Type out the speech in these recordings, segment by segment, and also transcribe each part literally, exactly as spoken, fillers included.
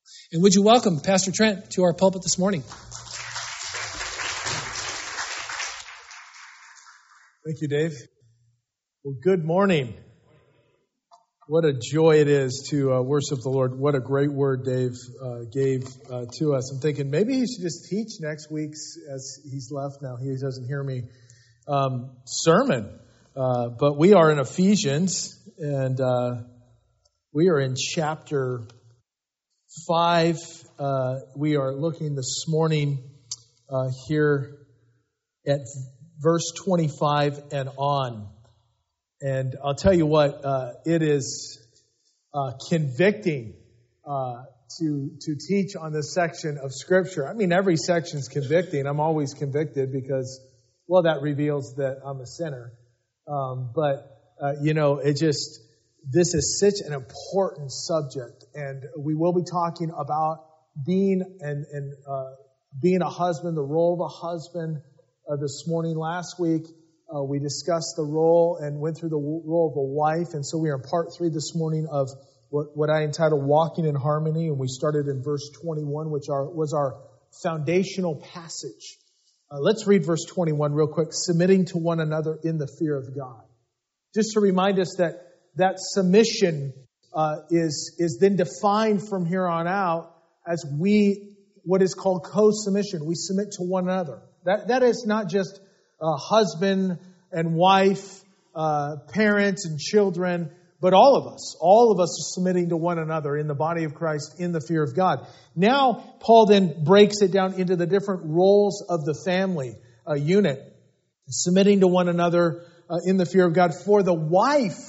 And would you welcome Pastor Trent to our pulpit this morning? Thank you, Dave. Well, good morning. What a joy it is to uh, worship the Lord. What a great word Dave uh, gave uh, to us. I'm thinking maybe he should just teach next week's, as he's left now. He doesn't hear me, um, sermon. Uh, but we are in Ephesians, and uh, we are in chapter five. Uh, we are looking this morning uh, here at verse twenty-five and on. And I'll tell you what, uh, it is uh, convicting uh, to to teach on this section of Scripture. I mean, every section is convicting. I'm always convicted because, well, that reveals that I'm a sinner. Um, but, uh, you know, it just, this is such an important subject. And we will be talking about being and, and uh, being a husband, the role of a husband uh, this morning. Last week, Uh, we discussed the role and went through the role of a wife. And so we are in part three this morning of what, what I entitled Walking in Harmony. And we started in verse twenty-one, which are, was our foundational passage. Uh, let's read verse twenty-one real quick. Submitting to one another in the fear of God. Just to remind us that that submission uh, is, is then defined from here on out as we, what is called co-submission. We submit to one another. That That is not just Uh, husband and wife, uh, parents and children, but all of us, all of us are submitting to one another in the body of Christ in the fear of God. Now, Paul then breaks it down into the different roles of the family uh, unit, submitting to one another uh, in the fear of God. For the wife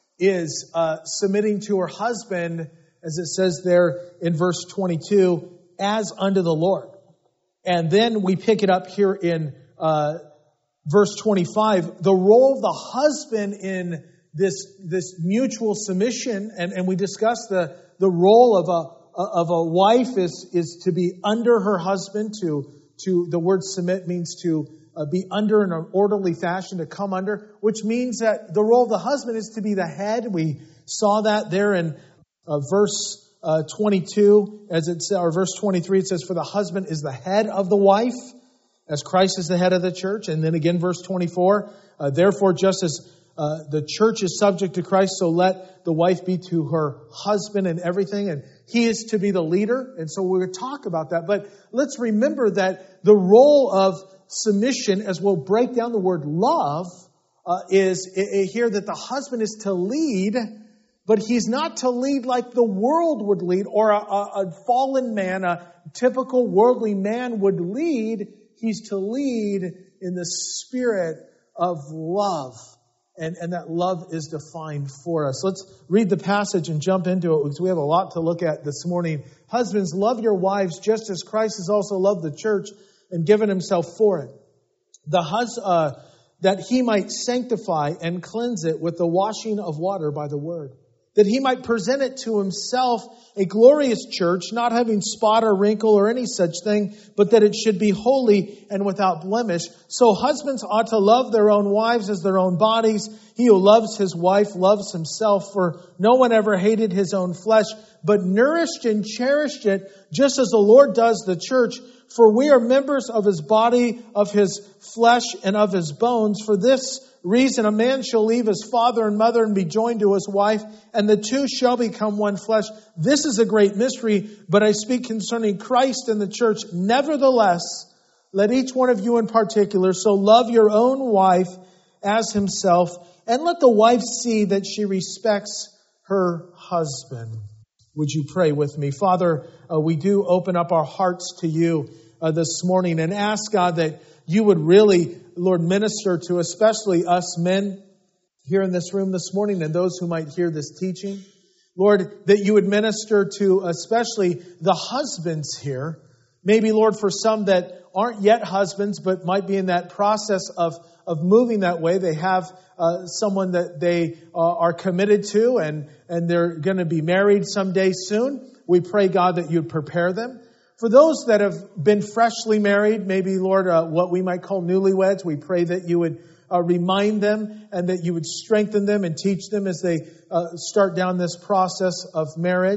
is uh, submitting to her husband, as it says there in verse twenty-two, as unto the Lord. And then we pick it up here in uh verse twenty-five, the role of the husband in this this mutual submission, and, and we discussed the, the role of a of a wife is is to be under her husband. To to the word submit means to uh, be under in an orderly fashion, to come under, which means that the role of the husband is to be the head. We saw that there in uh, verse uh, twenty-two, as it's or verse twenty-three. It says, "For the husband is the head of the wife, as Christ is the head of the church." And then again, verse twenty-four, uh, "Therefore, just as uh, the church is subject to Christ, so let the wife be to her husband in everything." And he is to be the leader. And so we're going to talk about that. But let's remember that the role of submission, as we'll break down the word love, uh, is uh, here that the husband is to lead, but he's not to lead like the world would lead, or a, a, a fallen man, a typical worldly man would lead. He's to lead in the spirit of love. And, and that love is defined for us. Let's read the passage and jump into it, because we have a lot to look at this morning. "Husbands, love your wives just as Christ has also loved the church and given himself for it. The hus- uh, that he might sanctify and cleanse it with the washing of water by the word, that he might present it to himself a glorious church, not having spot or wrinkle or any such thing, but that it should be holy and without blemish. So husbands ought to love their own wives as their own bodies. He who loves his wife loves himself, for no one ever hated his own flesh, but nourished and cherished it, just as the Lord does the church. For we are members of his body, of his flesh, and of his bones. For this reason, a man shall leave his father and mother and be joined to his wife, and the two shall become one flesh. This is a great mystery, but I speak concerning Christ and the church. Nevertheless, let each one of you in particular so love your own wife as himself, and let the wife see that she respects her husband." Would you pray with me? Father, uh, we do open up our hearts to you uh, this morning and ask, God, that you would really, Lord, minister to especially us men here in this room this morning and those who might hear this teaching. Lord, that you would minister to especially the husbands here. Maybe, Lord, for some that aren't yet husbands but might be in that process of, of moving that way. They have uh, someone that they uh, are committed to, and, and they're going to be married someday soon. We pray, God, that you'd prepare them. For those that have been freshly married, maybe, Lord, uh, what we might call newlyweds, we pray that you would uh, remind them and that you would strengthen them and teach them as they uh, start down this process of marriage.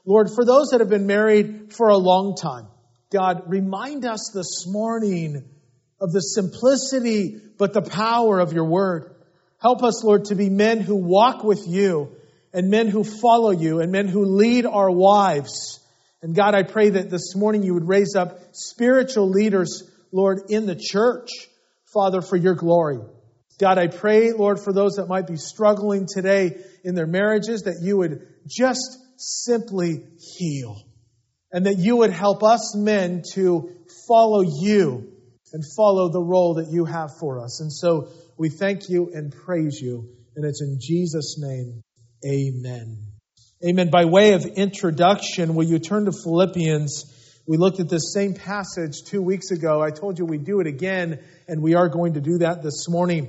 Lord, for those that have been married for a long time, God, remind us this morning of the simplicity but the power of your word. Help us, Lord, to be men who walk with you and men who follow you and men who lead our wives. And God, I pray that this morning you would raise up spiritual leaders, Lord, in the church, Father, for your glory. God, I pray, Lord, for those that might be struggling today in their marriages, that you would just simply heal. And that you would help us men to follow you and follow the role that you have for us. And so we thank you and praise you. And it's in Jesus' name, amen. Amen. By way of introduction, will you turn to Philippians? We looked at this same passage two weeks ago. I told you we'd do it again, and we are going to do that this morning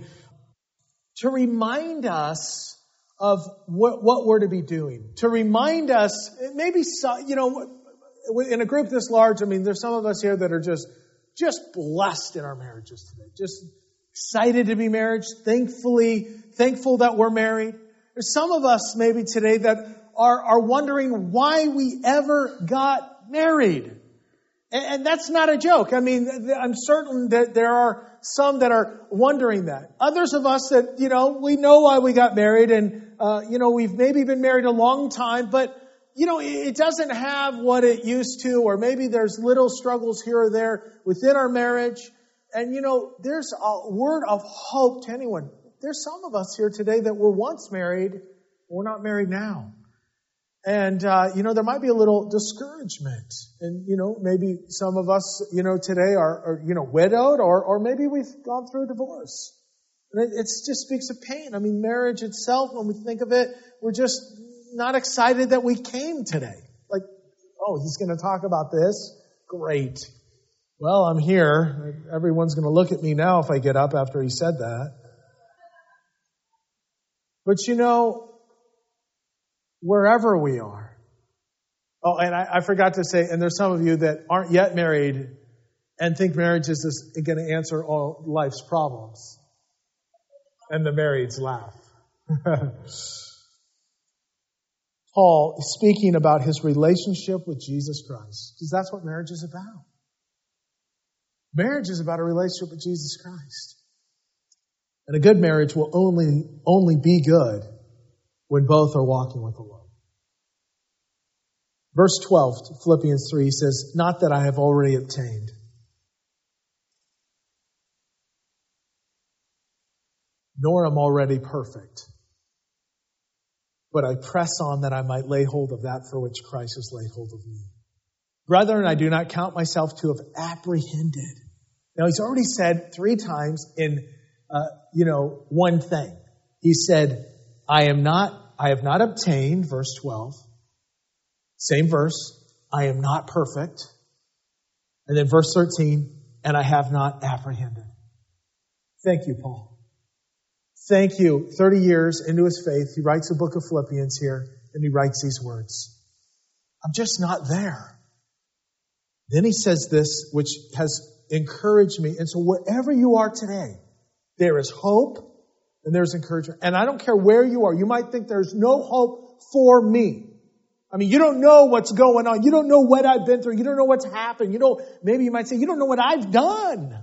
to remind us of what, what we're to be doing. To remind us, maybe, you know, in a group this large, I mean, there's some of us here that are just, just blessed in our marriages today. Just excited to be married, thankfully, thankful that we're married. There's some of us maybe today that are, are wondering why we ever got married. And, and that's not a joke. I mean, I'm certain that there are some that are wondering that. Others of us that, you know, we know why we got married and, uh, you know, we've maybe been married a long time, but you know, it doesn't have what it used to, or maybe there's little struggles here or there within our marriage. And, you know, there's a word of hope to anyone. There's some of us here today that were once married, we're not married now. And, uh, you know, there might be a little discouragement. And, you know, maybe some of us, you know, today are, are you know, widowed, or, or maybe we've gone through a divorce. And it, it just speaks of pain. I mean, marriage itself, when we think of it, we're just not excited that we came today. Like, oh, he's going to talk about this? Great. Well, I'm here. Everyone's going to look at me now if I get up after he said that. But you know, wherever we are. Oh, and I, I forgot to say, and there's some of you that aren't yet married and think marriage is going to answer all life's problems. And the marrieds laugh. Paul is speaking about his relationship with Jesus Christ, because that's what marriage is about. Marriage is about a relationship with Jesus Christ. And a good marriage will only, only be good when both are walking with the Lord. Verse twelve, Philippians three says, "Not that I have already obtained, nor am already perfect, but I press on that I might lay hold of that for which Christ has laid hold of me. Brethren, I do not count myself to have apprehended." Now, he's already said three times in, uh, you know, one thing. He said, I am not, I have not obtained, verse twelve. Same verse, I am not perfect. And then verse thirteen, and I have not apprehended. Thank you, Paul. Thank you. thirty years into his faith, he writes the book of Philippians here, and he writes these words. I'm just not there. Then he says this, which has encouraged me. And so wherever you are today, there is hope and there's encouragement. And I don't care where you are. You might think there's no hope for me. I mean, you don't know what's going on. You don't know what I've been through. You don't know what's happened. You don't, maybe you might say, you don't know what I've done.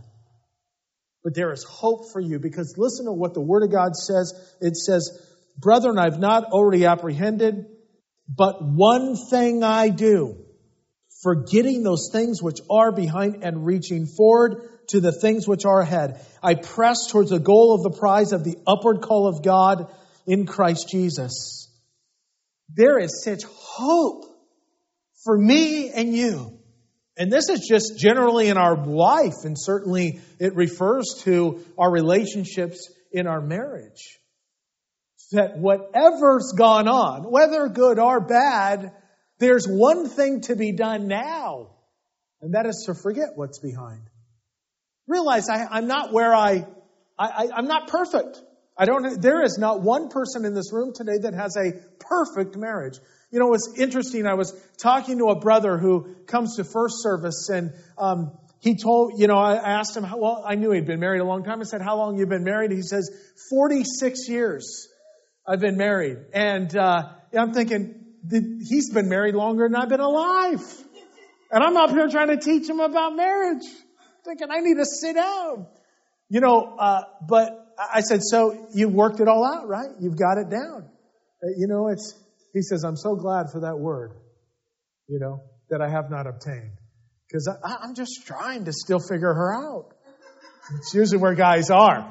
But there is hope for you, because listen to what the Word of God says. It says, brethren, I've not already apprehended, but one thing I do, forgetting those things which are behind and reaching forward to the things which are ahead. I press towards the goal of the prize of the upward call of God in Christ Jesus. There is such hope for me and you. And this is just generally in our life, and certainly it refers to our relationships in our marriage. That whatever's gone on, whether good or bad, there's one thing to be done now, and that is to forget what's behind. Realize I, I'm not where I, I, I'm not perfect. I don't. There is not one person in this room today that has a perfect marriage. You know, it's interesting. I was talking to a brother who comes to first service, and um, he told, you know, I asked him, how, well, I knew he'd been married a long time. I said, how long have you been married? He says, forty-six years I've been married. And uh, I'm thinking, the, he's been married longer than I've been alive. And I'm up here trying to teach him about marriage, thinking I need to sit down. You know, uh, but I said, so you worked it all out, right? You've got it down. Uh, you know, it's, he says, I'm so glad for that word, you know, that I have not obtained. Because I'm just trying to still figure her out. It's usually where guys are.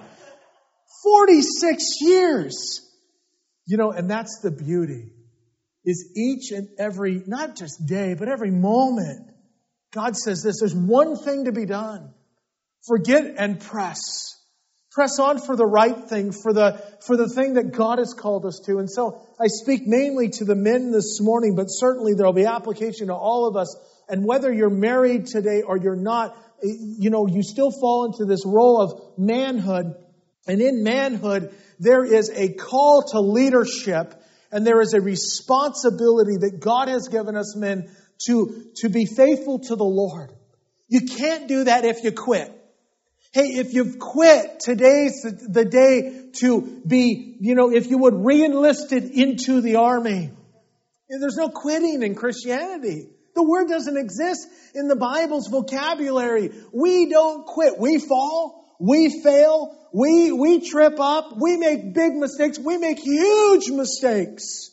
forty-six years. You know, and that's the beauty. Is each and every, not just day, but every moment, God says this, there's one thing to be done. Forget and press. Press on for the right thing, for the, for the thing that God has called us to. And so I speak mainly to the men this morning, but certainly there'll be application to all of us. And whether you're married today or you're not, you know, you still fall into this role of manhood. And in manhood, there is a call to leadership. And there is a responsibility that God has given us men to, to be faithful to the Lord. You can't do that if you quit. Hey, if you've quit, today's the, the day to be, you know, if you would re-enlisted into the army. There's no quitting in Christianity. The word doesn't exist in the Bible's vocabulary. We don't quit. We fall. We fail. We, we trip up. We make big mistakes. We make huge mistakes.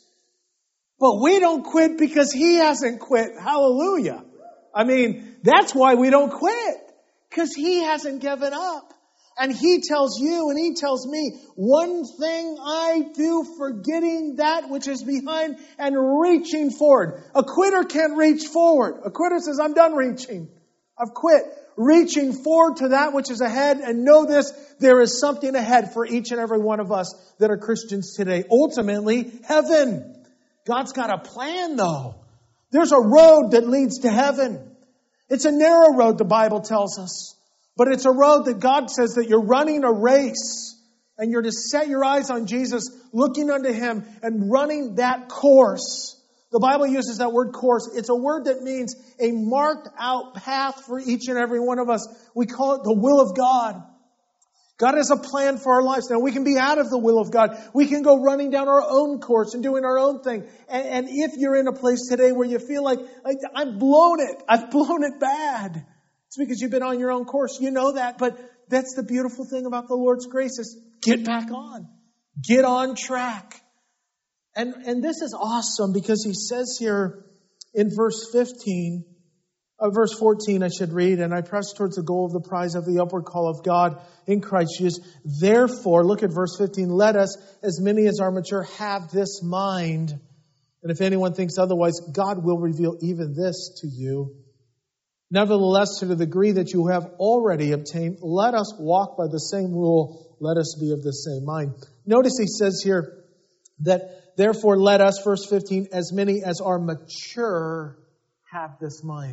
But we don't quit because He hasn't quit. Hallelujah. I mean, that's why we don't quit. Because He hasn't given up. And He tells you and He tells me, one thing I do, forgetting that which is behind and reaching forward. A quitter can't reach forward. A quitter says, I'm done reaching. I've quit. Reaching forward to that which is ahead, and know this, there is something ahead for each and every one of us that are Christians today. Ultimately, heaven. God's got a plan though. There's a road that leads to heaven. It's a narrow road, the Bible tells us. But it's a road that God says that you're running a race. And you're to set your eyes on Jesus, looking unto Him and running that course. The Bible uses that word course. It's a word that means a marked out path for each and every one of us. We call it the will of God. God has a plan for our lives. Now we can be out of the will of God. We can go running down our own course and doing our own thing. And, and if you're in a place today where you feel like, I've blown it. I've blown it bad. It's because you've been on your own course. You know that. But that's the beautiful thing about the Lord's grace is get back on. Get on track. And, and this is awesome because He says here in verse fifteen, uh, verse fourteen, I should read, and I press towards the goal of the prize of the upward call of God in Christ Jesus. Therefore, look at verse fifteen, let us, as many as are mature, have this mind. And if anyone thinks otherwise, God will reveal even this to you. Nevertheless, to the degree that you have already obtained, let us walk by the same rule. Let us be of the same mind. Notice He says here that, therefore, let us, verse fifteen, as many as are mature, have this mind.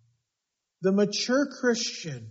The mature Christian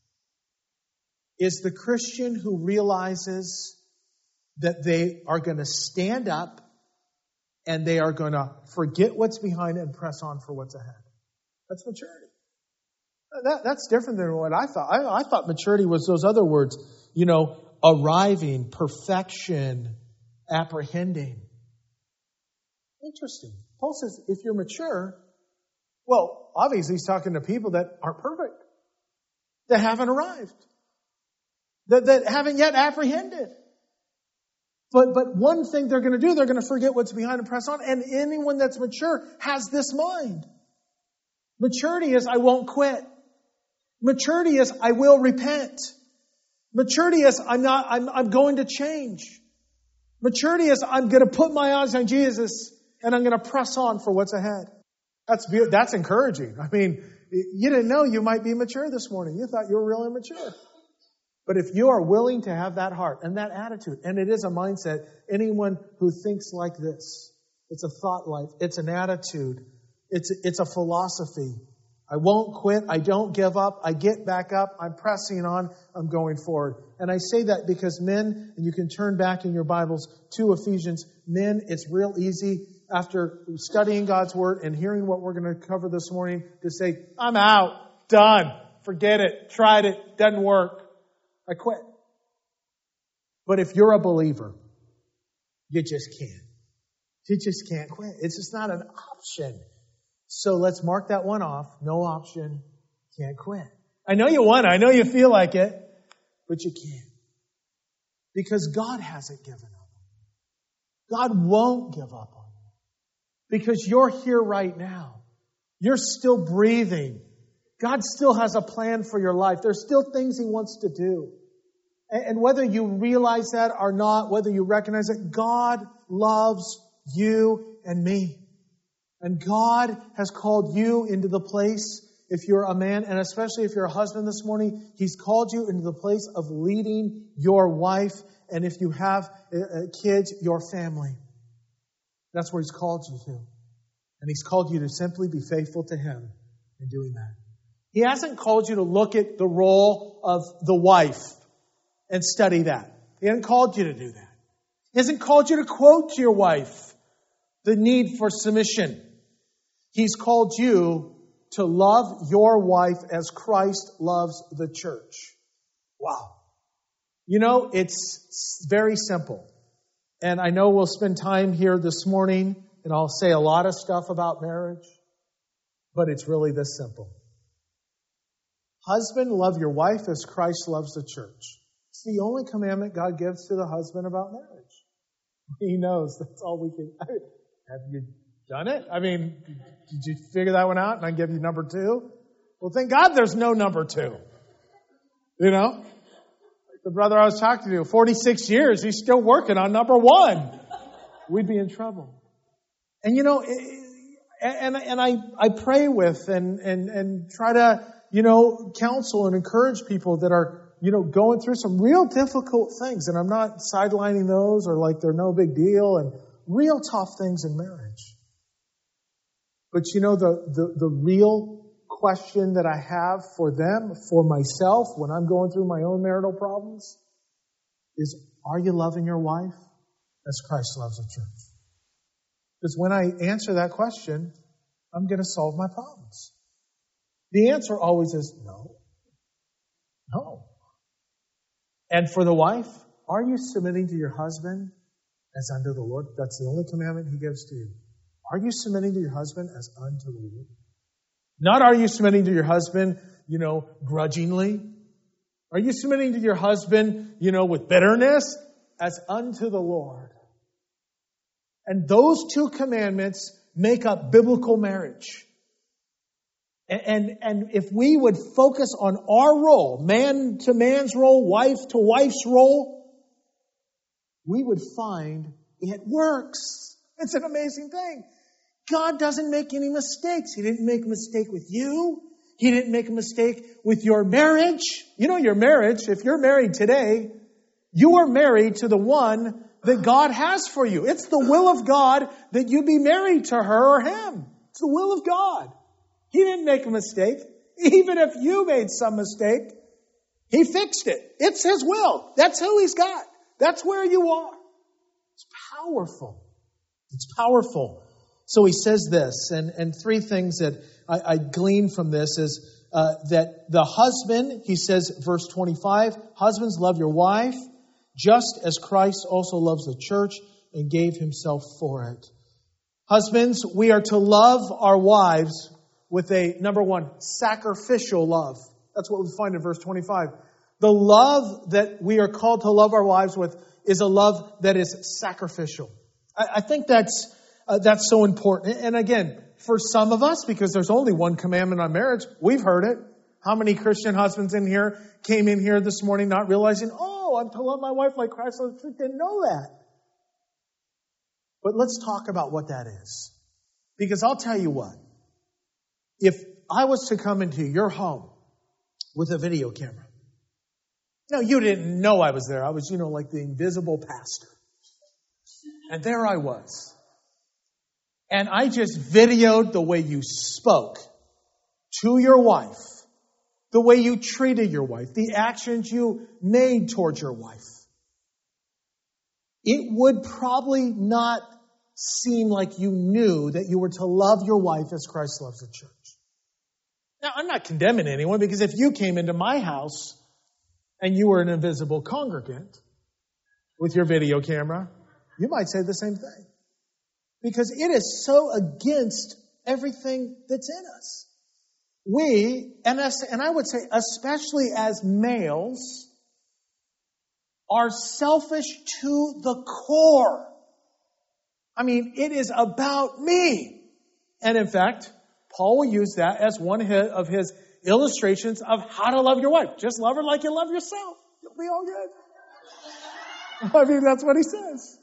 is the Christian who realizes that they are going to stand up and they are going to forget what's behind and press on for what's ahead. That's maturity. That, that's different than what I thought. I, I thought maturity was those other words, you know, arriving, perfection, apprehending. Interesting. Paul says, if you're mature, well, obviously he's talking to people that aren't perfect, that haven't arrived, that, that haven't yet apprehended. But, but one thing they're going to do, they're going to forget what's behind and press on. And anyone that's mature has this mind. Maturity is, I won't quit. Maturity is, I will repent. Maturity is, I'm not, I'm, I'm going to change. Maturity is, I'm going to put my eyes on Jesus and I'm going to press on for what's ahead. That's be- that's encouraging. I mean, you didn't know you might be mature this morning. You thought you were really immature. But if you are willing to have that heart and that attitude, and it is a mindset, anyone who thinks like this, it's a thought life, it's an attitude, it's, it's a philosophy. I won't quit. I don't give up. I get back up. I'm pressing on. I'm going forward. And I say that because men, and you can turn back in your Bibles to Ephesians, men, it's real easy after studying God's Word and hearing what we're going to cover this morning to say, I'm out. Done. Forget it. Tried it. Doesn't work. I quit. But if you're a believer, you just can't. You just can't quit. It's just not an option. So let's mark that one off. No option. Can't quit. I know you want it. I know you feel like it, but you can't. Because God hasn't given up. God won't give up on you. Because you're here right now. You're still breathing. God still has a plan for your life. There's still things He wants to do. And whether you realize that or not, whether you recognize it, God loves you and me. And God has called you into the place, if you're a man, and especially if you're a husband this morning, He's called you into the place of leading your wife, and if you have uh, kids, your family. That's where He's called you to. And He's called you to simply be faithful to Him in doing that. He hasn't called you to look at the role of the wife and study that. He hasn't called you to do that. He hasn't called you to quote to your wife the need for submission. He's called you to love your wife as Christ loves the church. Wow. You know, it's very simple. And I know we'll spend time here this morning, and I'll say a lot of stuff about marriage, but it's really this simple. Husband, love your wife as Christ loves the church. It's the only commandment God gives to the husband about marriage. He knows that's all we can. Have you done it? I mean, did you figure that one out and I give you number two? Well, thank God there's no number two. You know? Like the brother I was talking to, forty-six years, he's still working on number one. We'd be in trouble. And you know, and, and I, I pray with and, and, and try to, you know, counsel and encourage people that are, you know, going through some real difficult things. And I'm not sidelining those or like they're no big deal, and real tough things in marriage. But you know, the, the, the real question that I have for them, for myself, when I'm going through my own marital problems, is, are you loving your wife as Christ loves the church? Because when I answer that question, I'm going to solve my problems. The answer always is no. No. And for the wife, are you submitting to your husband as unto the Lord? That's the only commandment He gives to you. Are you submitting to your husband as unto the Lord? Not are you submitting to your husband, you know, grudgingly. Are you submitting to your husband, you know, with bitterness? As unto the Lord. And those two commandments make up biblical marriage. And, and, and if we would focus on our role, man to man's role, wife to wife's role, we would find it works. It's an amazing thing. God doesn't make any mistakes. He didn't make a mistake with you. He didn't make a mistake with your marriage. You know your marriage, if you're married today, you are married to the one that God has for you. It's the will of God that you be married to her or him. It's the will of God. He didn't make a mistake. Even if you made some mistake, He fixed it. It's His will. That's who He's got. That's where you are. It's powerful. It's powerful. So He says this, and, and three things that I, I glean from this is uh, that the husband, he says, verse twenty-five, husbands, love your wife, just as Christ also loves the church and gave Himself for it. Husbands, we are to love our wives with a, number one, sacrificial love. That's what we find in verse twenty-five. The love that we are called to love our wives with is a love that is sacrificial. I, I think that's uh, that's so important. And again, for some of us, because there's only one commandment on marriage, we've heard it. How many Christian husbands in here came in here this morning not realizing, oh, I'm to love my wife like Christ loves the church? Didn't know that. But let's talk about what that is. Because I'll tell you what. If I was to come into your home with a video camera. Now, you didn't know I was there. I was, you know, like the invisible pastor. And there I was. And I just videoed the way you spoke to your wife, the way you treated your wife, the actions you made towards your wife. It would probably not seem like you knew that you were to love your wife as Christ loves the church. Now, I'm not condemning anyone, because if you came into my house and you were an invisible congregant with your video camera, you might say the same thing. because it is so against everything that's in us. We, and, us, and I would say especially as males, are selfish to the core. I mean, it is about me. And in fact, Paul will use that as one of his illustrations of how to love your wife. Just love her like you love yourself. You'll be all good. I mean, that's what he says.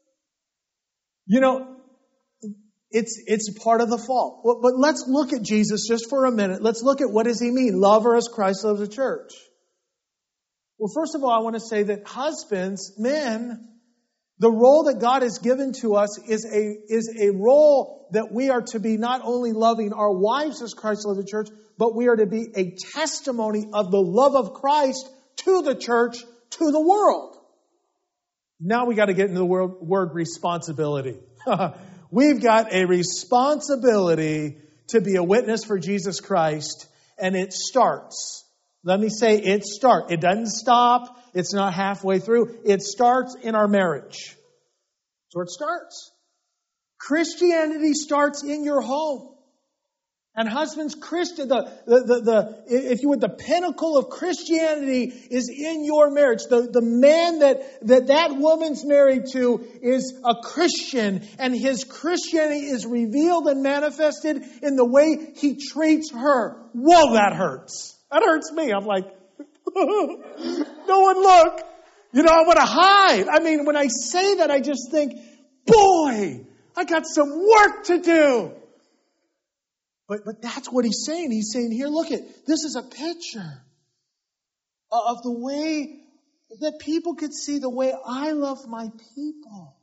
You know, it's it's part of the fault. But, but let's look at Jesus just for a minute. Let's look at what does he mean? Love her as Christ loves the church. Well, first of all, I want to say that husbands, men, the role that God has given to us is a, is a role that we are to be not only loving our wives as Christ loved the church, but we are to be a testimony of the love of Christ to the church, to the world. Now we got to get into the word, word responsibility. We've got a responsibility to be a witness for Jesus Christ, and it starts. Let me say it starts. It doesn't stop. It's not halfway through. It starts in our marriage. That's where it starts. Christianity starts in your home. And husbands, Christian, the, the, the, the, if you would, the pinnacle of Christianity is in your marriage. The, the man that, that that woman's married to is a Christian, and his Christianity is revealed and manifested in the way he treats her. Whoa, that hurts. That hurts me. I'm like, no one look. You know, I want to hide. I mean, when I say that, I just think, boy, I got some work to do. But, but that's what he's saying. He's saying, here, look at, this is a picture of the way that people could see the way I love my people.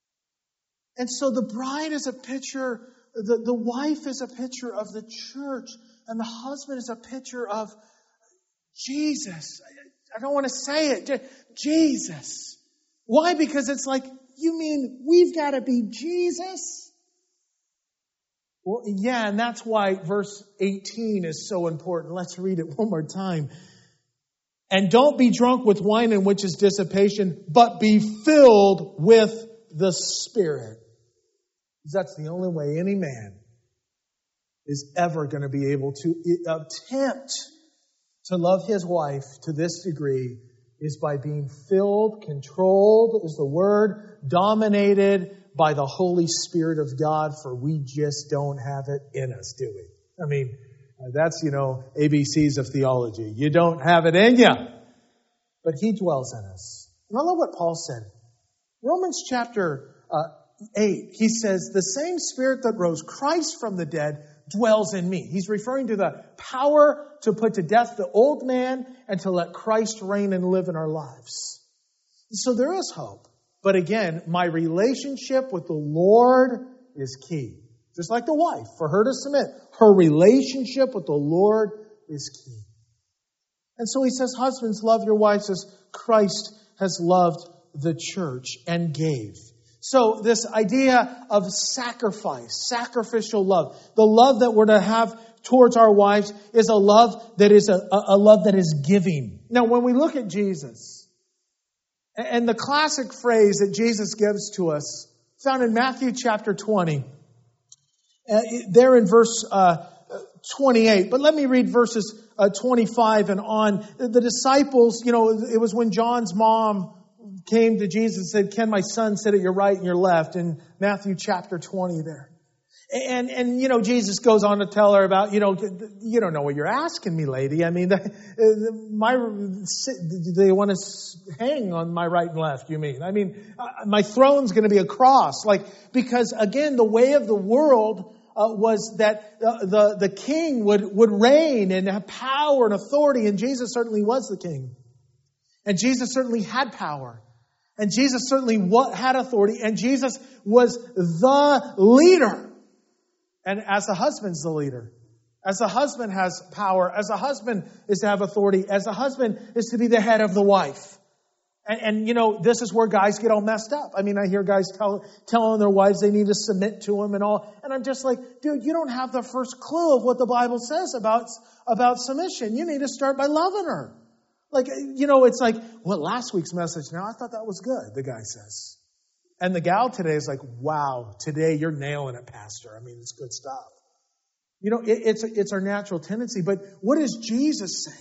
And so the bride is a picture, the, the wife is a picture of the church, and the husband is a picture of Jesus. I don't want to say it. Jesus. Why? Because it's like, you mean we've got to be Jesus? Well, yeah, and that's why verse eighteen is so important. Let's read it one more time. And don't be drunk with wine, in which is dissipation, but be filled with the Spirit. That's the only way any man is ever going to be able to attempt to love his wife to this degree, is by being filled, controlled is the word, dominated by the Holy Spirit of God, for we just don't have it in us, do we? I mean, that's, you know, A B Cs of theology. You don't have it in you. But he dwells in us. And I love what Paul said. Romans chapter uh, eight, he says, the same Spirit that rose Christ from the dead dwells in me. He's referring to the power to put to death the old man and to let Christ reign and live in our lives. So there is hope. But again, my relationship with the Lord is key. Just like the wife, for her to submit. Her relationship with the Lord is key. And so he says, husbands, love your wives as Christ has loved the church and gave. So this idea of sacrifice, sacrificial love, the love that we're to have towards our wives is a love that is a, a love that is giving. Now, when we look at Jesus, and the classic phrase that Jesus gives to us, found in Matthew chapter twenty, uh, there in verse uh, twenty-eight. But let me read verses uh, twenty-five and on. The disciples, you know, it was when John's mom came to Jesus and said, can my son sit at your right and your left? In Matthew chapter twenty there. And, and, you know, Jesus goes on to tell her about, you know, you don't know what you're asking me, lady. I mean, the, my, they want to hang on my right and left, you mean? I mean, my throne's going to be a cross. Like, because again, the way of the world uh, was that uh, the, the king would, would reign and have power and authority. And Jesus certainly was the king. And Jesus certainly had power. And Jesus certainly had authority. And Jesus was the leader. And as a husband's the leader. As a husband has power. As a husband is to have authority. As a husband is to be the head of the wife. And, and you know, this is where guys get all messed up. I mean, I hear guys tell, telling their wives they need to submit to them and all. And I'm just like, dude, you don't have the first clue of what the Bible says about, about submission. You need to start by loving her. Like, you know, it's like, well, last week's message, now I thought that was good, the guy says. And the gal today is like, wow, today you're nailing it, Pastor. I mean, it's good stuff. You know, it, it's, it's our natural tendency. But what does Jesus say?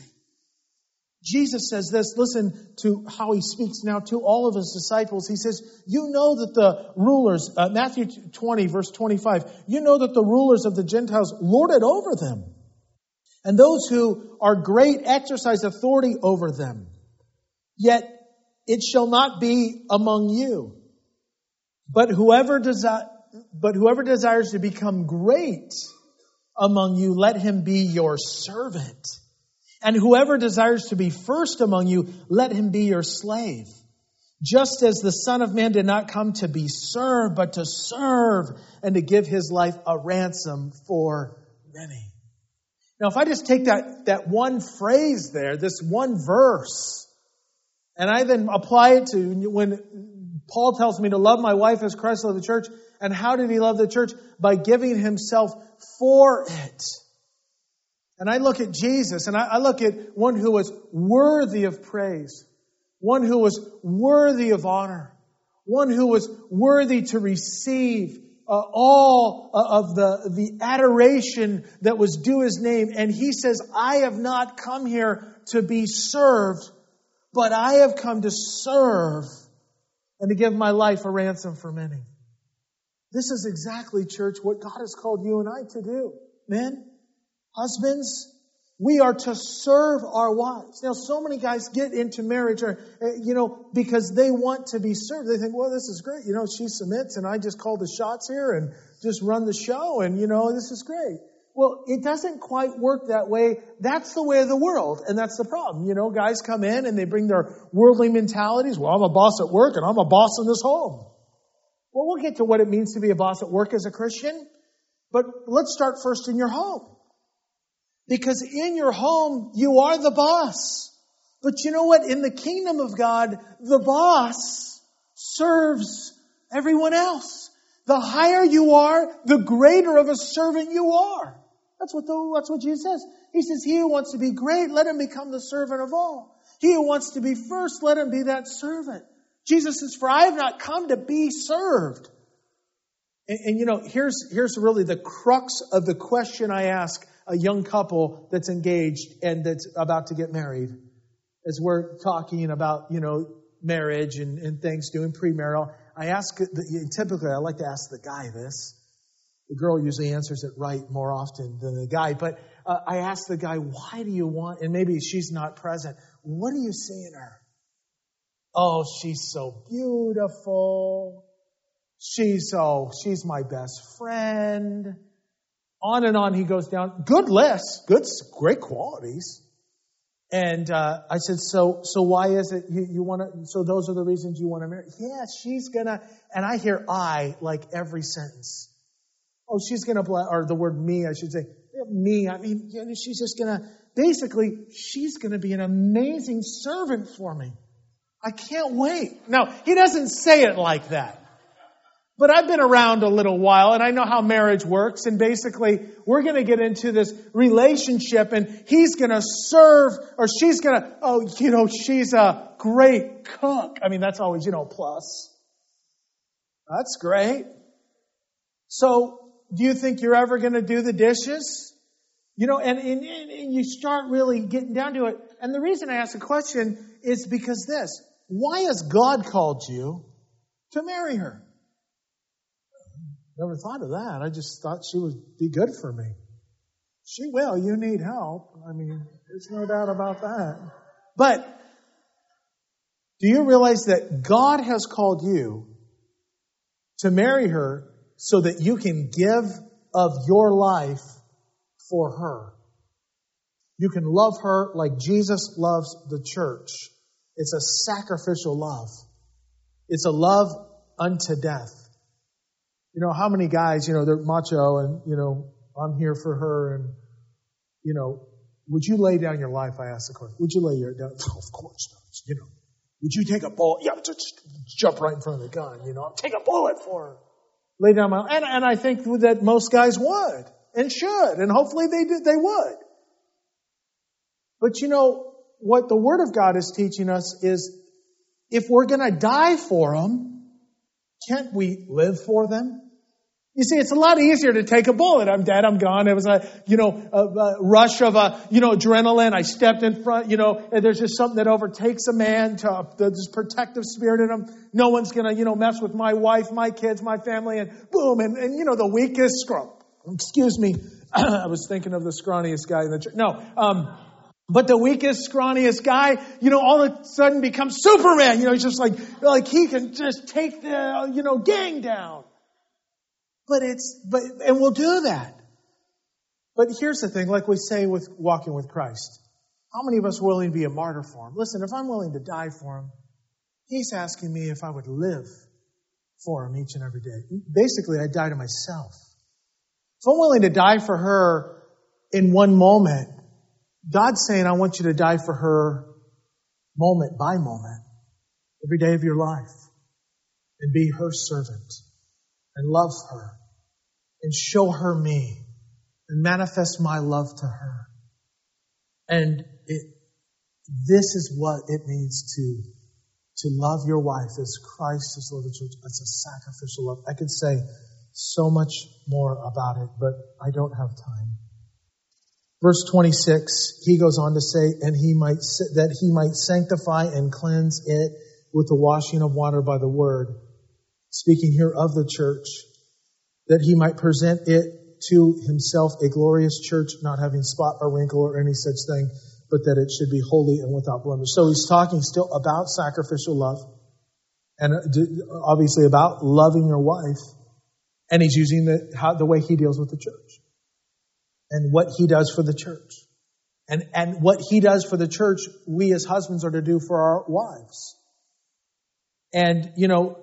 Jesus says this, listen to how he speaks now to all of his disciples. He says, you know that the rulers, uh, Matthew twenty, verse twenty-five, you know that the rulers of the Gentiles lord it over them. And those who are great exercise authority over them. Yet it shall not be among you. But whoever, desi- but whoever desires to become great among you, let him be your servant. And whoever desires to be first among you, let him be your slave. Just as the Son of Man did not come to be served, but to serve and to give his life a ransom for many. Now, if I just take that, that one phrase there, this one verse, and I then apply it to when Paul tells me to love my wife as Christ loved the church, and how did he love the church? By giving himself for it. And I look at Jesus, and I, I look at one who was worthy of praise, one who was worthy of honor, one who was worthy to receive uh, all of the, the adoration that was due his name. And he says, I have not come here to be served, but I have come to serve and to give my life a ransom for many. This is exactly, church, what God has called you and I to do. Men, husbands, we are to serve our wives. Now, so many guys get into marriage, or, you know, because they want to be served. They think, well, this is great. You know, she submits and I just call the shots here and just run the show and, you know, this is great. Well, it doesn't quite work that way. That's the way of the world, and that's the problem. You know, guys come in and they bring their worldly mentalities. Well, I'm a boss at work and I'm a boss in this home. Well, we'll get to what it means to be a boss at work as a Christian, but let's start first in your home. Because in your home, you are the boss. But you know what? In the kingdom of God, the boss serves everyone else. The higher you are, the greater of a servant you are. That's what, the, that's what Jesus says. He says, he who wants to be great, let him become the servant of all. He who wants to be first, let him be that servant. Jesus says, for I have not come to be served. And, and you know, here's, here's really the crux of the question I ask a young couple that's engaged and that's about to get married. As we're talking about, you know, marriage and, and things, doing premarital, I ask, typically I like to ask the guy this. The girl usually answers it right more often than the guy. But uh, I ask the guy, why do you want, and maybe she's not present, what do you see in her? Oh, she's so beautiful. She's, oh, she's my best friend. On and on he goes down. Good list. Good, great qualities. And uh, I said, so so why is it you, you want to, so those are the reasons you want to marry? Yeah, she's going to, and I hear I like every sentence. Oh, she's going to, or the word me, I should say. Me, I mean, you know, she's just going to, basically, she's going to be an amazing servant for me. I can't wait. Now, he doesn't say it like that. But I've been around a little while and I know how marriage works. And basically, we're going to get into this relationship and he's going to serve, or she's going to, oh, you know, she's a great cook. I mean, that's always, you know, plus. That's great. So, do you think you're ever going to do the dishes? You know, and, and, and you start really getting down to it. And the reason I ask the question is because this. Why has God called you to marry her? Never thought of that. I just thought she would be good for me. She will. You need help. I mean, there's no doubt about that. But do you realize that God has called you to marry her so that you can give of your life for her? You can love her like Jesus loves the church. It's a sacrificial love. It's a love unto death. You know, how many guys, you know, they're macho and, you know, I'm here for her and, you know, would you lay down your life? I asked the question. Would you lay your down? Oh, of course not. You know, would you take a bullet? Yeah, just jump right in front of the gun, you know, take a bullet for her. Lay down my life. And, and I think that most guys would and should, and hopefully they did, they would. But you know, what the Word of God is teaching us is if we're going to die for them, can't we live for them? You see, it's a lot easier to take a bullet. I'm dead, I'm gone. It was a, you know, a, a rush of, a, you know, adrenaline. I stepped in front, you know, and there's just something that overtakes a man, to this protective spirit in him. No one's going to, you know, mess with my wife, my kids, my family, and boom. And, and you know, the weakest, scrum. Excuse me. I was thinking of the scrawniest guy in the church. No, um, but the weakest, scrawniest guy, you know, all of a sudden becomes Superman. You know, he's just like, like he can just take the, you know, gang down. But it's, but, and we'll do that. But here's the thing, like we say with walking with Christ. How many of us are willing to be a martyr for Him? Listen, if I'm willing to die for Him, He's asking me if I would live for Him each and every day. Basically, I die to myself. If I'm willing to die for her in one moment, God's saying, I want you to die for her moment by moment, every day of your life, and be her servant, and love her, and show her me, and manifest my love to her. And it, this is what it means to, to love your wife as Christ has loved the church. It's a sacrificial love. I could say so much more about it, but I don't have time. Verse twenty-six, he goes on to say, and he might that he might sanctify and cleanse it with the washing of water by the word. Speaking here of the church, that he might present it to himself a glorious church, not having spot or wrinkle or any such thing, but that it should be holy and without blemish. So he's talking still about sacrificial love, and obviously about loving your wife, and he's using the how, the way he deals with the church, and what he does for the church. And, and what he does for the church, we as husbands are to do for our wives. And, you know,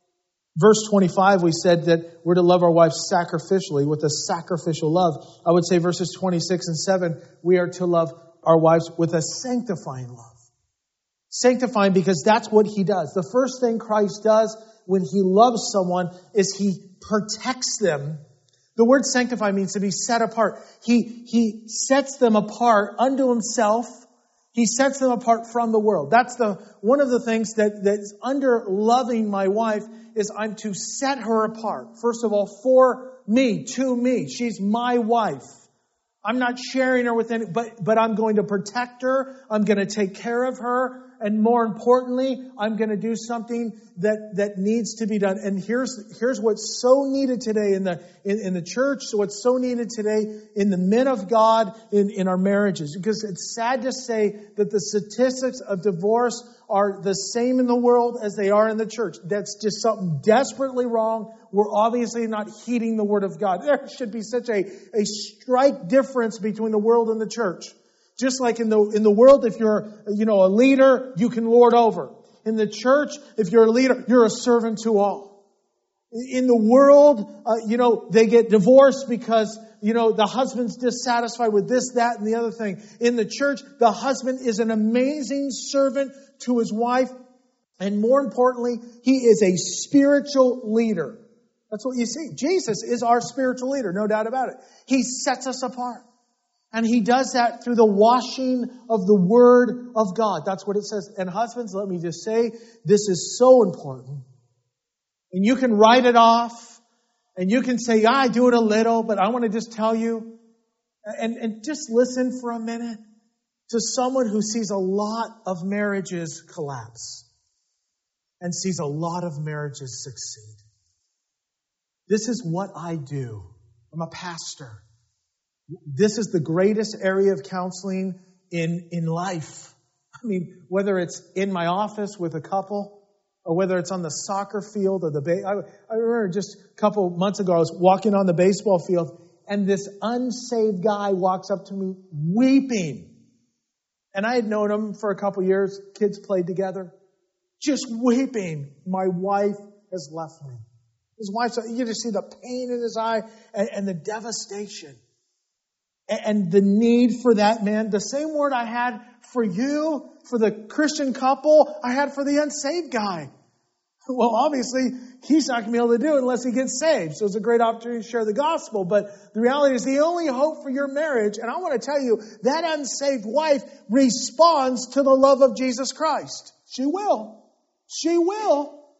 verse twenty-five, we said that we're to love our wives sacrificially, with a sacrificial love. I would say verses twenty-six and seven, we are to love our wives with a sanctifying love. Sanctifying, because that's what he does. The first thing Christ does when he loves someone is he protects them. The word sanctify means to be set apart. He, he sets them apart unto himself. He sets them apart from the world. That's the one of the things that, that's under loving my wife is I'm to set her apart. First of all, for me, to me. She's my wife. I'm not sharing her with any, but, but I'm going to protect her. I'm going to take care of her. And more importantly, I'm going to do something that, that needs to be done. And here's, here's what's so needed today in the, in, in the church. So what's so needed today in the men of God, in, in our marriages. Because it's sad to say that the statistics of divorce are the same in the world as they are in the church. That's just something desperately wrong. We're obviously not heeding the Word of God. There should be such a, a strike difference between the world and the church. Just like in the in the world, if you're, you know, a leader, you can lord over. In the church, if you're a leader, you're a servant to all. In the world, uh, you know, they get divorced because, you know, the husband's dissatisfied with this, that, and the other thing. In the church, the husband is an amazing servant to his wife. And more importantly, he is a spiritual leader. That's what you see. Jesus is our spiritual leader, no doubt about it. He sets us apart. And he does that through the washing of the Word of God. That's what it says. And husbands, let me just say, this is so important. And you can write it off. And you can say, yeah, I do it a little, but I want to just tell you. And, and just listen for a minute to someone who sees a lot of marriages collapse. And sees a lot of marriages succeed. This is what I do. I'm a pastor. This is the greatest area of counseling in, in life. I mean, whether it's in my office with a couple, or whether it's on the soccer field or the... Ba- I, I remember just a couple months ago, I was walking on the baseball field, and this unsaved guy walks up to me weeping. And I had known him for a couple years. Kids played together. Just weeping. My wife has left me. His wife's... You just see the pain in his eye and, and the devastation. And the need for that man, the same word I had for you, for the Christian couple, I had for the unsaved guy. Well, obviously, he's not going to be able to do it unless he gets saved. So it's a great opportunity to share the gospel. But the reality is the only hope for your marriage, and I want to tell you, that unsaved wife responds to the love of Jesus Christ. She will. She will.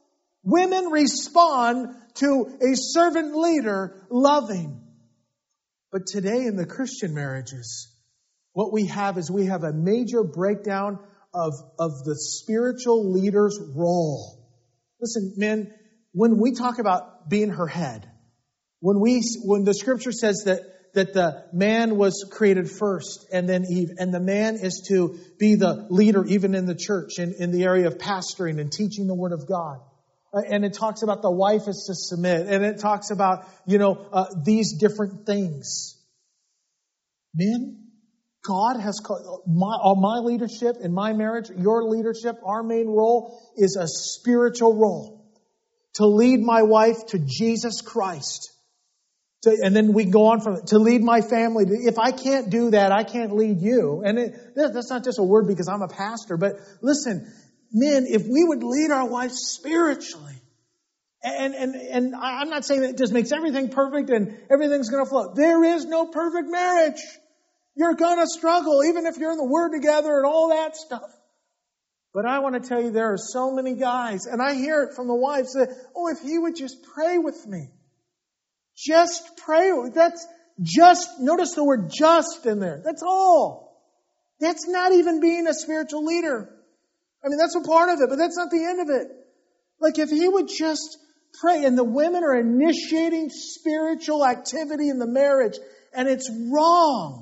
Women respond to a servant leader loving. But today in the Christian marriages, what we have is we have a major breakdown of, of the spiritual leader's role. Listen, men, when we talk about being her head, when we when the scripture says that, that the man was created first and then Eve, and the man is to be the leader even in the church, in, in the area of pastoring and teaching the Word of God. Uh, and it talks about the wife is to submit. And it talks about, you know, uh, these different things. Men, God has called my, all my leadership in my marriage, your leadership, our main role is a spiritual role. To lead my wife to Jesus Christ. To, and then we go on from it. To lead my family. If I can't do that, I can't lead you. And it, that's not just a word because I'm a pastor. But listen, men, if we would lead our wives spiritually. And, and, and I'm not saying that it just makes everything perfect and everything's going to flow. There is no perfect marriage. You're going to struggle, even if you're in the Word together and all that stuff. But I want to tell you, there are so many guys, and I hear it from the wives that, oh, if he would just pray with me. Just pray. That's just, notice the word just in there. That's all. That's not even being a spiritual leader. I mean, that's a part of it, but that's not the end of it. Like if he would just pray, and the women are initiating spiritual activity in the marriage, and it's wrong.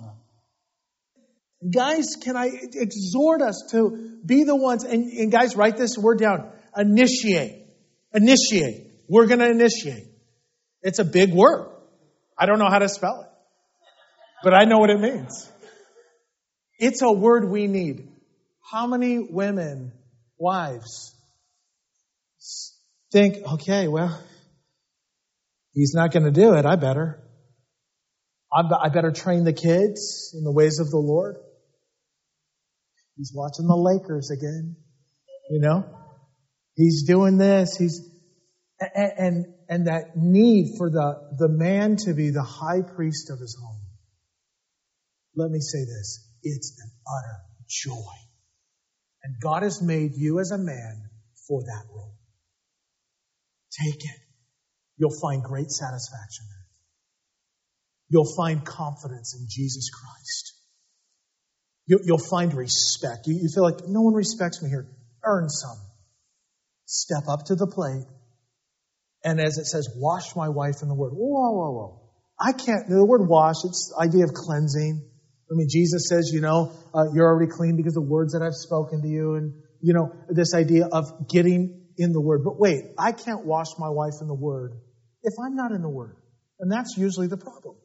Guys, can I exhort us to be the ones, and, and guys, write this word down. Initiate. Initiate. We're going to initiate. It's a big word. I don't know how to spell it, but I know what it means. It's a word we need. How many women, wives, think, okay, well, he's not going to do it. I better. I better train the kids in the ways of the Lord. He's watching the Lakers again. You know? He's doing this. He's and and, and that need for the, the man to be the high priest of his home. Let me say this. It's an utter joy. And God has made you as a man for that role. Take it. You'll find great satisfaction there. You'll find confidence in Jesus Christ. You, you'll find respect. You, you feel like no one respects me here. Earn some. Step up to the plate. And as it says, wash my wife in the Word. Whoa, whoa, whoa. I can't, the word wash, it's the idea of cleansing. I mean, Jesus says, you know, uh, you're already clean because of the words that I've spoken to you. And, you know, this idea of getting in the Word. But wait, I can't wash my wife in the Word if I'm not in the Word. And that's usually the problem.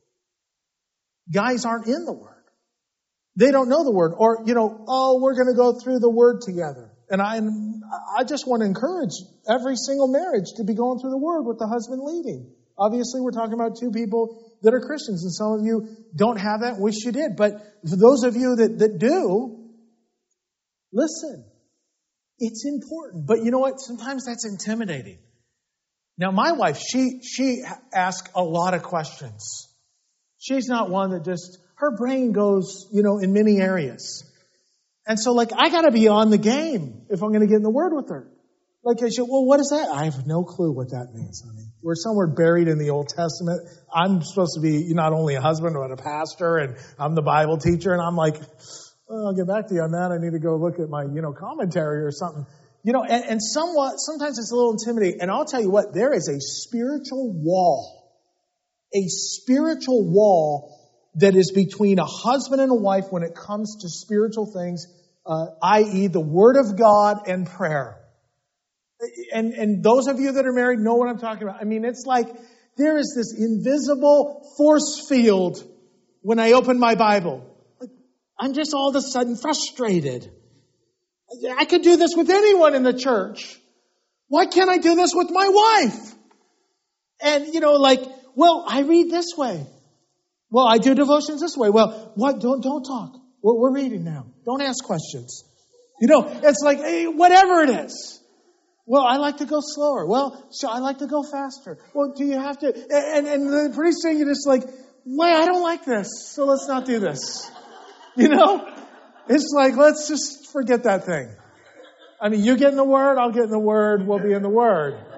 Guys aren't in the Word. They don't know the Word. Or, you know, oh, we're going to go through the Word together. And I I just want to encourage every single marriage to be going through the Word with the husband leading. Obviously, we're talking about two people that are Christians. And some of you don't have that, wish you did. But for those of you that, that do, listen. It's important. But you know what? Sometimes that's intimidating. Now, my wife, she she asks a lot of questions. She's not one that just, her brain goes, you know, in many areas. And so, like, I got to be on the game if I'm going to get in the Word with her. Like, I said, well, what is that? I have no clue what that means, honey. We're somewhere buried in the Old Testament. I'm supposed to be not only a husband, but a pastor, and I'm the Bible teacher. And I'm like, well, I'll get back to you on that. I need to go look at my, you know, commentary or something. You know, and, and somewhat, sometimes it's a little intimidating. And I'll tell you what, there is a spiritual wall, a spiritual wall that is between a husband and a wife when it comes to spiritual things, uh, that is the Word of God and prayer. And, and those of you that are married know what I'm talking about. I mean, it's like there is this invisible force field when I open my Bible. Like, I'm just all of a sudden frustrated. I could do this with anyone in the church. Why can't I do this with my wife? And, you know, like, well, I read this way. Well, I do devotions this way. Well, what? Don't don't talk. We're, we're reading now. Don't ask questions. You know, it's like, hey, whatever it is. Well, I like to go slower. Well, so I like to go faster. Well, do you have to? And, and pretty soon you're just like, wait, I don't like this, so let's not do this. You know? It's like, let's just forget that thing. I mean, you get in the Word, I'll get in the Word, we'll be in the Word.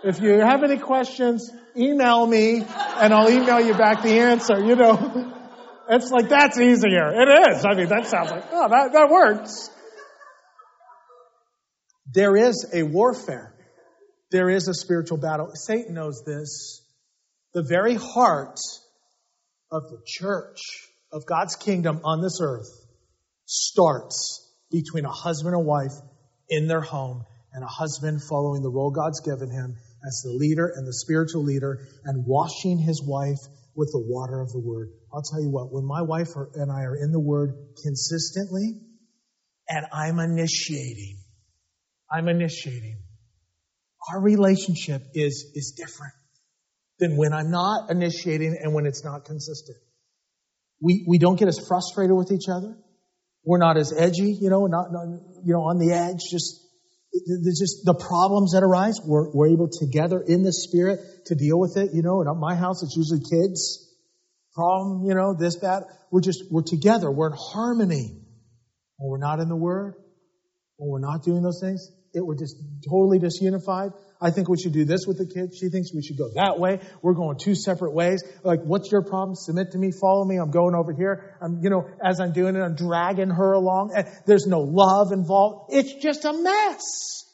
If you have any questions, email me and I'll email you back the answer, you know. It's like, that's easier. It is. I mean, that sounds like, oh, that, that works. There is a warfare. There is a spiritual battle. Satan knows this. The very heart of the church, of God's kingdom on this earth, starts between a husband and wife in their home and a husband following the role God's given him as the leader and the spiritual leader and washing his wife with the water of the Word. I'll tell you what, when my wife and I are in the Word consistently and I'm initiating, I'm initiating, our relationship is, is different than when I'm not initiating and when it's not consistent. We, we don't get as frustrated with each other. We're not as edgy, you know, not, not you know, on the edge, just There's just the problems that arise. We're, we're able together in the Spirit to deal with it. You know, and at my house, it's usually kids. Problem, you know, this, that. We're just, we're together. We're in harmony. When we're not in the Word, when we're not doing those things, it we're just totally disunified. I think we should do this with the kids. She thinks we should go that way. We're going two separate ways. Like, what's your problem? Submit to me, follow me. I'm going over here. I'm, you know, as I'm doing it, I'm dragging her along. And there's no love involved. It's just a mess.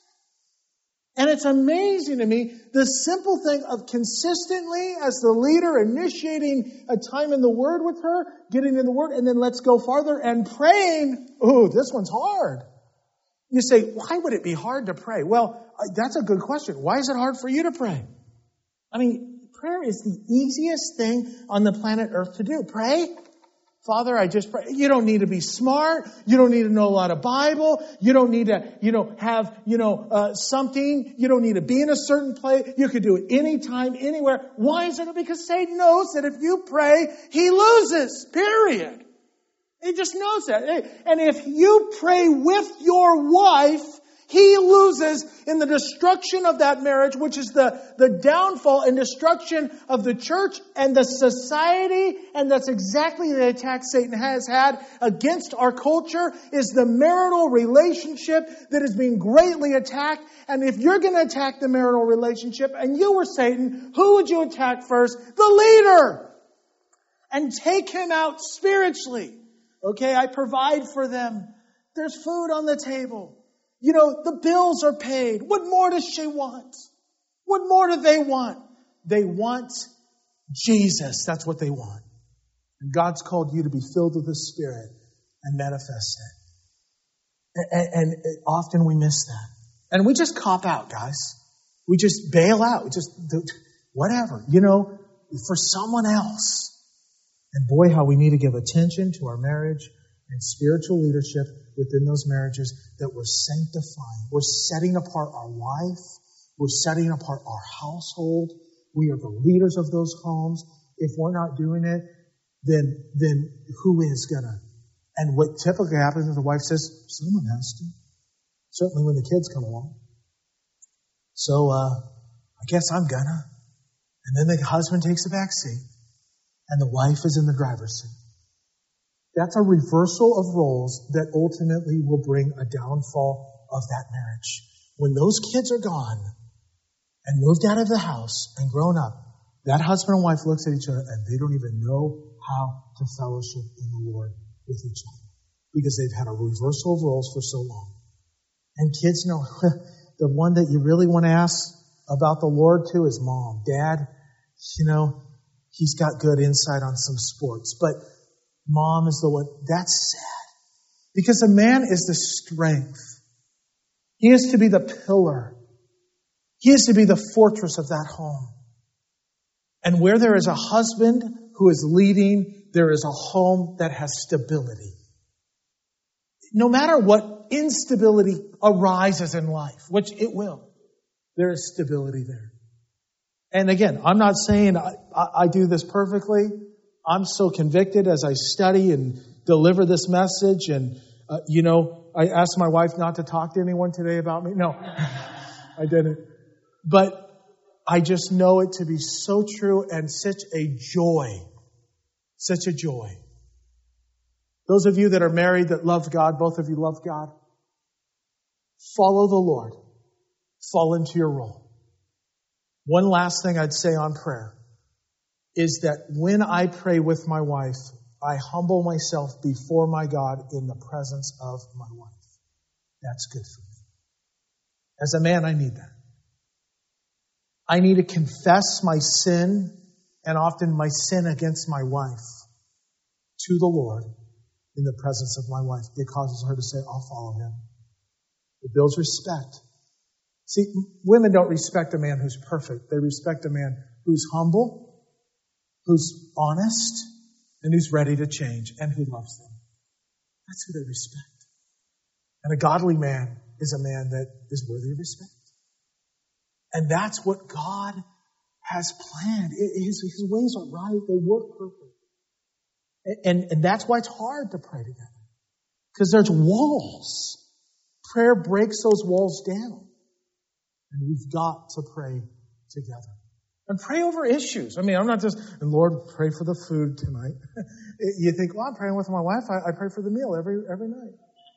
And it's amazing to me, the simple thing of consistently, as the leader, initiating a time in the Word with her, getting in the Word, and then let's go farther and praying. Ooh, this one's hard. You say, why would it be hard to pray? Well, that's a good question. Why is it hard for you to pray? I mean, prayer is the easiest thing on the planet Earth to do. Pray. Father, I just pray. You don't need to be smart. You don't need to know a lot of Bible. You don't need to, you know, have, you know, uh, something. You don't need to be in a certain place. You could do it anytime, anywhere. Why is it? Because Satan knows that if you pray, he loses. Period. He just knows that. And if you pray with your wife, he loses in the destruction of that marriage, which is the, the downfall and destruction of the church and the society. And that's exactly the attack Satan has had against our culture, is the marital relationship that is being greatly attacked. And if you're going to attack the marital relationship and you were Satan, who would you attack first? The leader. And take him out spiritually. Okay, I provide for them. There's food on the table. You know, the bills are paid. What more does she want? What more do they want? They want Jesus. That's what they want. And God's called you to be filled with the Spirit and manifest it. And, and, and often we miss that. And we just cop out, guys. We just bail out. We just, whatever, you know, for someone else. And boy, how we need to give attention to our marriage and spiritual leadership within those marriages, that we're sanctifying. We're setting apart our wife. We're setting apart our household. We are the leaders of those homes. If we're not doing it, then, then who is gonna? And what typically happens is the wife says, someone has to. Certainly when the kids come along. So, uh, I guess I'm gonna. And then the husband takes the back seat. And the wife is in the driver's seat. That's a reversal of roles that ultimately will bring a downfall of that marriage. When those kids are gone and moved out of the house and grown up, that husband and wife looks at each other and they don't even know how to fellowship in the Lord with each other because they've had a reversal of roles for so long. And kids know the one that you really want to ask about the Lord to is mom. Dad, you know, he's got good insight on some sports, but mom is the one. That's sad. Because a man is the strength. He is to be the pillar. He is to be the fortress of that home. And where there is a husband who is leading, there is a home that has stability. No matter what instability arises in life, which it will, there is stability there. And again, I'm not saying I, I, I do this perfectly. I'm so convicted as I study and deliver this message. And, uh, you know, I asked my wife not to talk to anyone today about me. No, I didn't. But I just know it to be so true and such a joy. Such a joy. Those of you that are married that love God, both of you love God, follow the Lord. Fall into your role. One last thing I'd say on prayer is that when I pray with my wife, I humble myself before my God in the presence of my wife. That's good for me. As a man, I need that. I need to confess my sin, and often my sin against my wife, to the Lord in the presence of my wife. It causes her to say, I'll follow him. It builds respect. See, women don't respect a man who's perfect. They respect a man who's humble, who's honest, and who's ready to change, and who loves them. That's who they respect. And a godly man is a man that is worthy of respect. And that's what God has planned. His, his ways are right. They work perfect. And, and that's why it's hard to pray together. Because there's walls. Prayer breaks those walls down. And we've got to pray together. And pray over issues. I mean, I'm not just, and Lord, pray for the food tonight. You think, well, I'm praying with my wife. I, I pray for the meal every every night.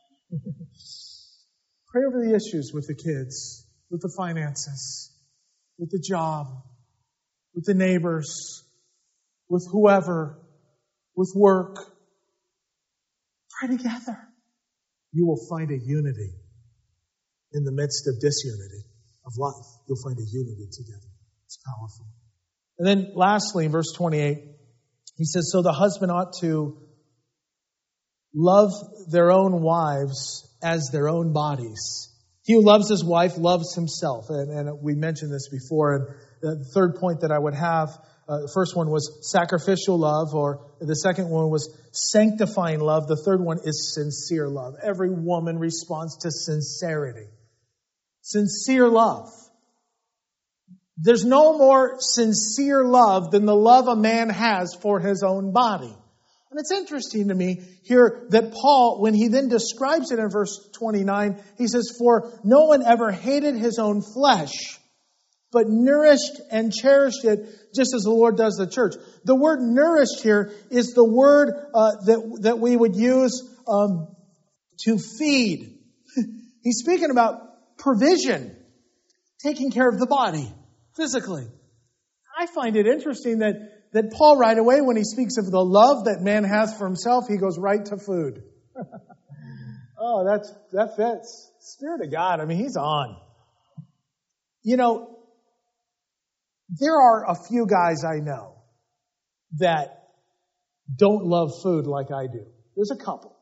Pray over the issues with the kids, with the finances, with the job, with the neighbors, with whoever, with work. Pray together. You will find a unity in the midst of disunity of life. You'll find a unity together. It's powerful. And then lastly, in verse twenty-eight, he says, so the husband ought to love their own wives as their own bodies. He who loves his wife loves himself. And, and we mentioned this before. And the third point that I would have, uh, the first one was sacrificial love, or the second one was sanctifying love. The third one is sincere love. Every woman responds to sincerity. Sincere love. There's no more sincere love than the love a man has for his own body. And it's interesting to me here that Paul, when he then describes it in verse twenty-nine, he says, for no one ever hated his own flesh, but nourished and cherished it just as the Lord does the church. The word nourished here is the word uh, that, that we would use um, to feed. He's speaking about provision, taking care of the body physically. I find it interesting that, that Paul right away, when he speaks of the love that man has for himself, he goes right to food. Oh, that's that fits. Spirit of God, I mean, he's on. You know, there are a few guys I know that don't love food like I do. There's a couple.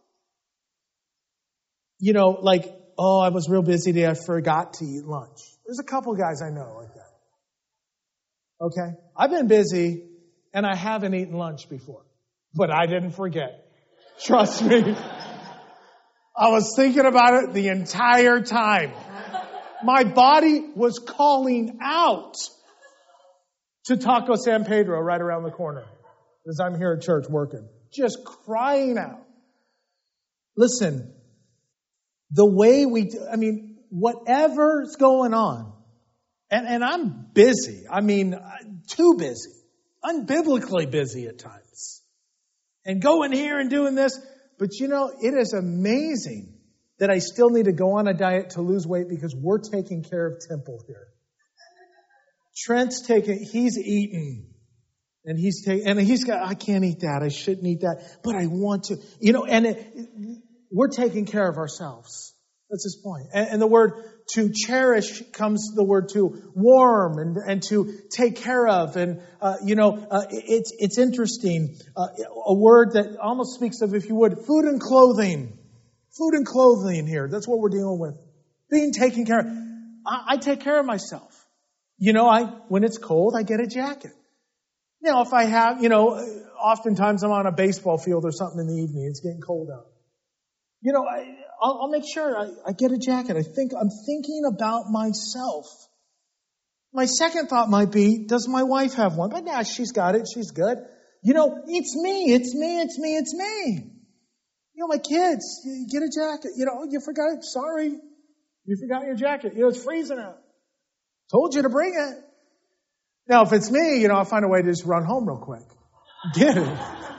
You know, like, oh, I was real busy today, I forgot to eat lunch. There's a couple guys I know like that. Okay? I've been busy, and I haven't eaten lunch before. But I didn't forget. Trust me. I was thinking about it the entire time. My body was calling out to Taco San Pedro right around the corner as I'm here at church working. Just crying out. Listen, the way we do, I mean, whatever's going on, and, and I'm busy. I mean, too busy. Unbiblically busy at times. And going here and doing this. But you know, it is amazing that I still need to go on a diet to lose weight because we're taking care of Temple here. Trent's taking, he's eating. And he's taking, and he's got, I can't eat that. I shouldn't eat that. But I want to. You know, and it, we're taking care of ourselves. That's his point. And, and the word to cherish comes the word to warm and, and to take care of. And, uh, you know, uh, it's, it's interesting. Uh, a word that almost speaks of, if you would, food and clothing. Food and clothing here. That's what we're dealing with. Being taken care of. I, I take care of myself. You know, I, when it's cold, I get a jacket. You know, if I have, you know, oftentimes I'm on a baseball field or something in the evening. It's getting cold out. You know, I, I'll, I'll make sure I, I get a jacket. I think I'm thinking about myself. My second thought might be, does my wife have one? But nah, she's got it. She's good. You know, it's me. It's me. It's me. It's me. You know, my kids, you get a jacket. You know, you forgot it. Sorry. You forgot your jacket. You know, it's freezing out. Told you to bring it. Now, if it's me, you know, I'll find a way to just run home real quick. Get it.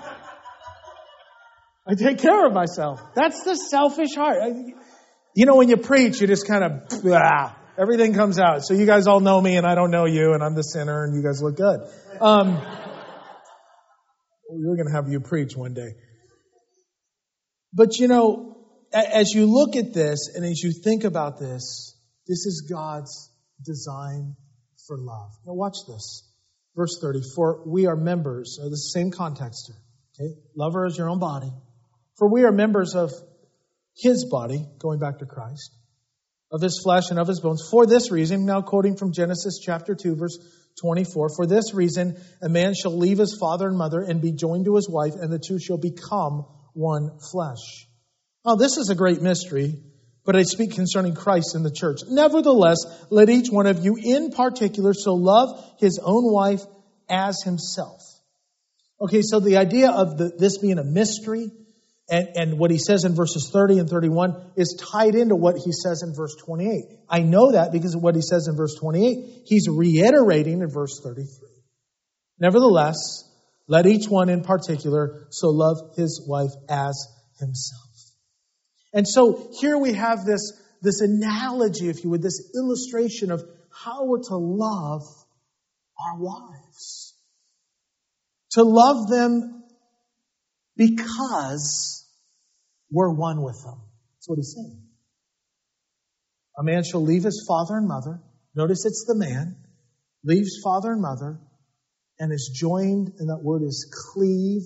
I take care of myself. That's the selfish heart. I, you know, when you preach, you just kind of, blah, Everything comes out. So you guys all know me and I don't know you and I'm the sinner and you guys look good. Um, we're going to have you preach one day. But you know, as you look at this and as you think about this, this is God's design for love. Now watch this. Verse thirty, for we are members, of the same context here. Okay? Love her as your own body. For we are members of His body, going back to Christ, of His flesh and of His bones. For this reason, now quoting from Genesis chapter two, verse twenty-four, for this reason, a man shall leave his father and mother and be joined to his wife, and the two shall become one flesh. Now, this is a great mystery, but I speak concerning Christ and the church. Nevertheless, let each one of you in particular so love his own wife as himself. Okay, so the idea of the, this being a mystery and, and what he says in verses thirty and thirty-one is tied into what he says in verse twenty-eight. I know that because of what he says in verse twenty-eight. He's reiterating in verse thirty-three. Nevertheless, let each one in particular so love his wife as himself. And so here we have this, this analogy, if you would, this illustration of how we're to love our wives. To love them because we're one with them. That's what he's saying. A man shall leave his father and mother. Notice it's the man. Leaves father and mother and is joined, and that word is cleave,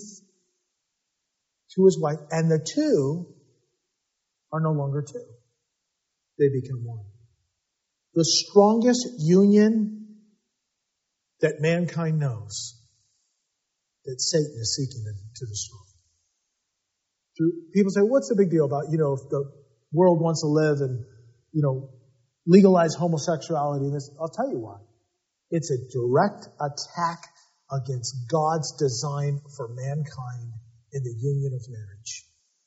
to his wife. And the two are no longer two. They become one. The strongest union that mankind knows that Satan is seeking to destroy. People say, what's the big deal about, you know, if the world wants to live and, you know, legalize homosexuality? This, I'll tell you why. It's a direct attack against God's design for mankind in the union of marriage.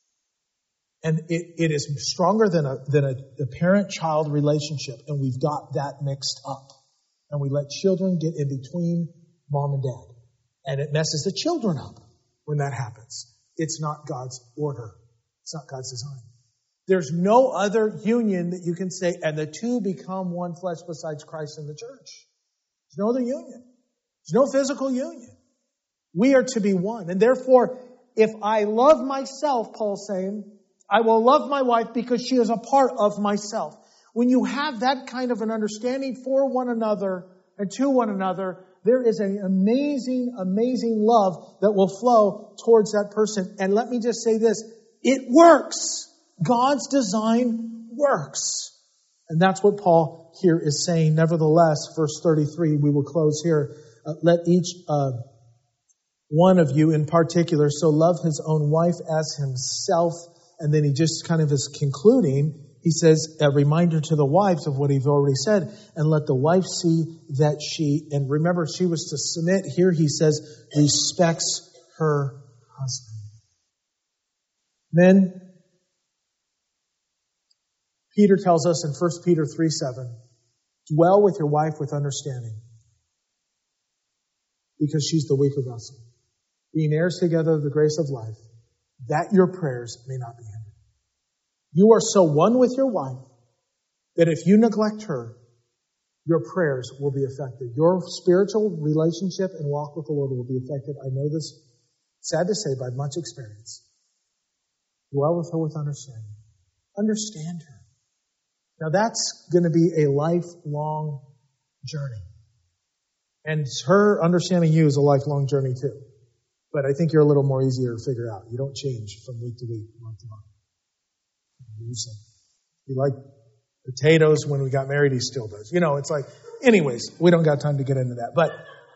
And it, it is stronger than a, than a, a parent-child relationship, and we've got that mixed up. And we let children get in between mom and dad. And it messes the children up when that happens. It's not God's order. It's not God's design. There's no other union that you can say, and the two become one flesh besides Christ and the church. There's no other union. There's no physical union. We are to be one. And therefore, if I love myself, Paul's saying, I will love my wife because she is a part of myself. When you have that kind of an understanding for one another and to one another, there is an amazing, amazing love that will flow towards that person. And let me just say this, it works. God's design works. And that's what Paul here is saying. Nevertheless, verse thirty-three, we will close here. Uh, let each uh, one of you in particular so love his own wife as himself. And then he just kind of is concluding. He says, a reminder to the wives of what he's already said, and let the wife see that she, and remember, she was to submit. Here he says, respects her husband. Men, Peter tells us in First Peter three seven, dwell with your wife with understanding, because she's the weaker vessel, being heirs together of the grace of life, that your prayers may not be hindered. You are so one with your wife that if you neglect her, your prayers will be affected. Your spiritual relationship and walk with the Lord will be affected. I know this, sad to say, by much experience. Dwell with her with understanding. Understand her. Now that's going to be a lifelong journey. And her understanding you is a lifelong journey too. But I think you're a little more easier to figure out. You don't change from week to week, month to month. He liked potatoes when we got married, he still does. You know, it's like, anyways, we don't got time to get into that. But,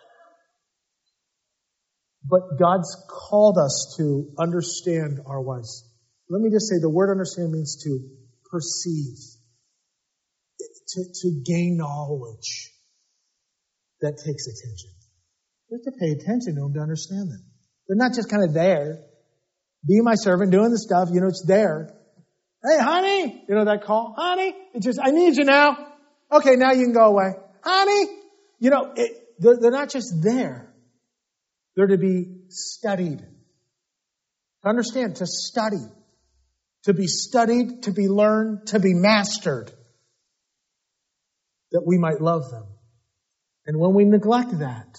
but God's called us to understand our wives. Let me just say, the word understand means to perceive, to, to gain knowledge. That takes attention. You have to pay attention to them to understand them. They're not just kind of there. Be my servant, doing the stuff, you know, it's there. Hey, honey, you know that call? Honey, it's just, I need you now. Okay, now you can go away. Honey, you know, it, they're, they're not just there. They're to be studied. To understand, to study. To be studied, to be learned, to be mastered. that we might love them. And when we neglect that,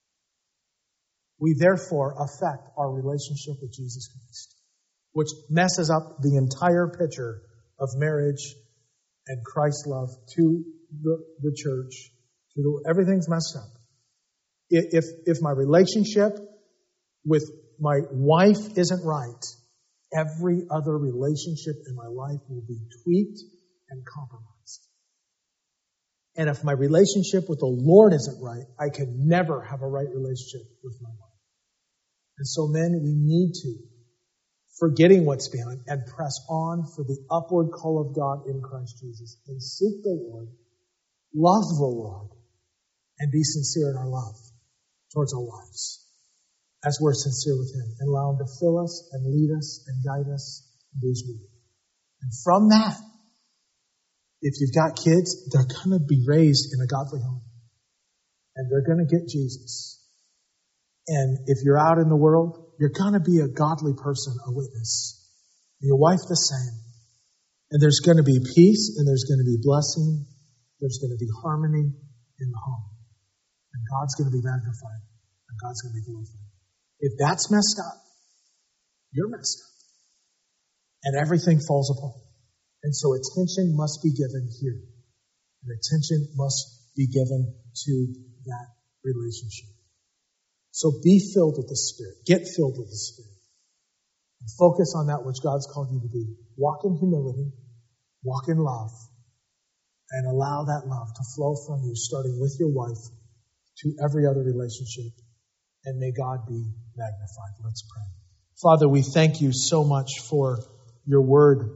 we therefore affect our relationship with Jesus Christ, which messes up the entire picture of marriage and Christ's love to the, the church. To the, everything's messed up. If, if my relationship with my wife isn't right, every other relationship in my life will be tweaked and compromised. And if my relationship with the Lord isn't right, I can never have a right relationship with my wife. And so, men, we need to, forgetting what's behind, and press on for the upward call of God in Christ Jesus, and seek the Lord, love the Lord, and be sincere in our love towards our wives, as we're sincere with Him, and allow Him to fill us and lead us and guide us and do His will. And from that, if you've got kids, they're going to be raised in a godly home. And they're going to get Jesus. And if you're out in the world, you're going to be a godly person, a witness. And your wife the same. And there's going to be peace, and there's going to be blessing. There's going to be harmony in the home. And God's going to be magnified. And God's going to be glorified. If that's messed up, you're messed up. And everything falls apart. And so attention must be given here. And attention must be given to that relationship. So be filled with the Spirit. Get filled with the Spirit. And focus on that which God's called you to be. Walk in humility. Walk in love. And allow that love to flow from you, starting with your wife, to every other relationship. And may God be magnified. Let's pray. Father, we thank you so much for your word.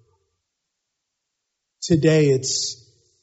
Today it's,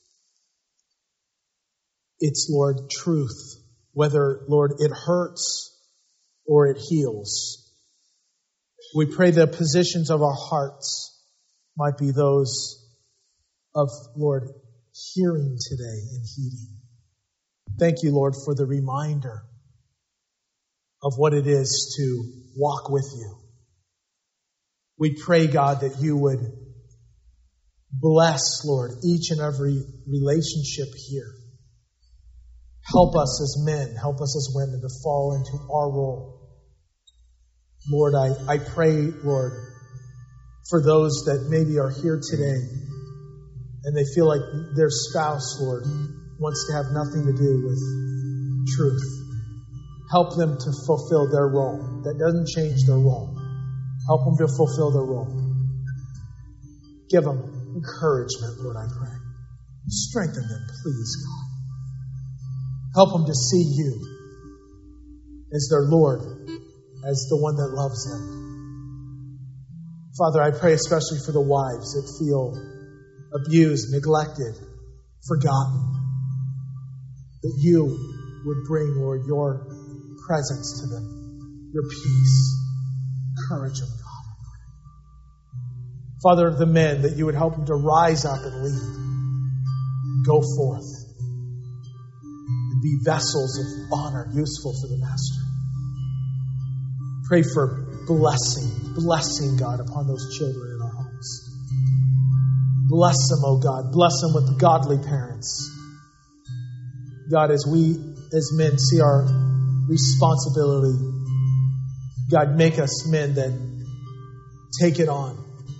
it's, Lord, truth. Whether, Lord, it hurts or it heals. We pray the positions of our hearts might be those of, Lord, hearing today and heeding. Thank you, Lord, for the reminder of what it is to walk with you. We pray, God, that you would bless, Lord, each and every relationship here. Help us as men, help us as women to fall into our role. Lord, I, I pray, Lord, for those that maybe are here today and they feel like their spouse, Lord, wants to have nothing to do with truth. Help them to fulfill their role. That doesn't change their role. Help them to fulfill their role. Give them encouragement, Lord, I pray. Strengthen them, please, God. Help them to see you as their Lord, as the one that loves them. Father, I pray especially for the wives that feel abused, neglected, forgotten, that you would bring, Lord, your presence to them, your peace, courage of God. Father, the men, that you would help them to rise up and lead, go forth, and be vessels of honor, useful for the Master. Pray for blessing, blessing, God, upon those children in our homes. Bless them, oh God. Bless them with godly parents. God, as we, as men, see our responsibility, God, make us men that take it on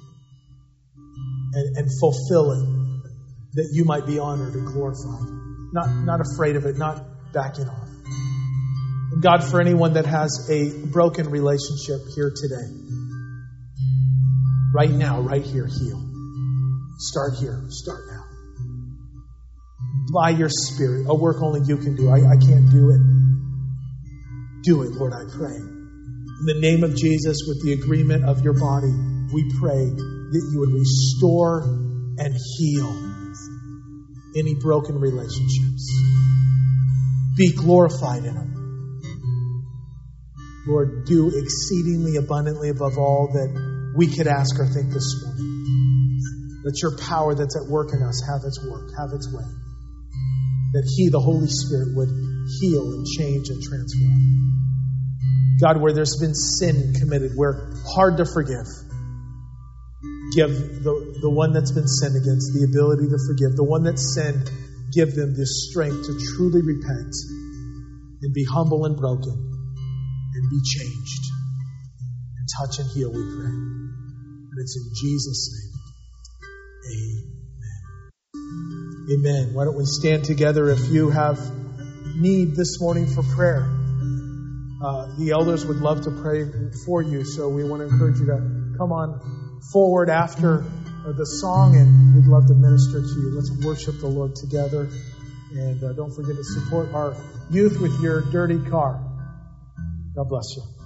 and, and fulfill it, that you might be honored and glorified. Not, not afraid of it, not backing off. And God, for anyone that has a broken relationship here today, right now, right here, heal. Start here. Start now. By your Spirit, a work only you can do. I, I can't do it. Do it, Lord, I pray. In the name of Jesus, with the agreement of your body, we pray that you would restore and heal any broken relationships. Be glorified in them. Lord, do exceedingly abundantly above all that we could ask or think this morning. Let your power that's at work in us have its work, have its way. That He, the Holy Spirit, would heal and change and transform. God, where there's been sin committed, where hard to forgive, give the, the one that's been sinned against the ability to forgive. The one that's sinned, give them this strength to truly repent and be humble and broken and be changed and touch and heal, we pray. And it's in Jesus' name. Amen. Amen. Why don't we stand together if you have need this morning for prayer. Uh, the elders would love to pray for you, so we want to encourage you to come on forward after the song, and we'd love to minister to you. Let's worship the Lord together, and uh, don't forget to support our youth with your dirty car. God bless you.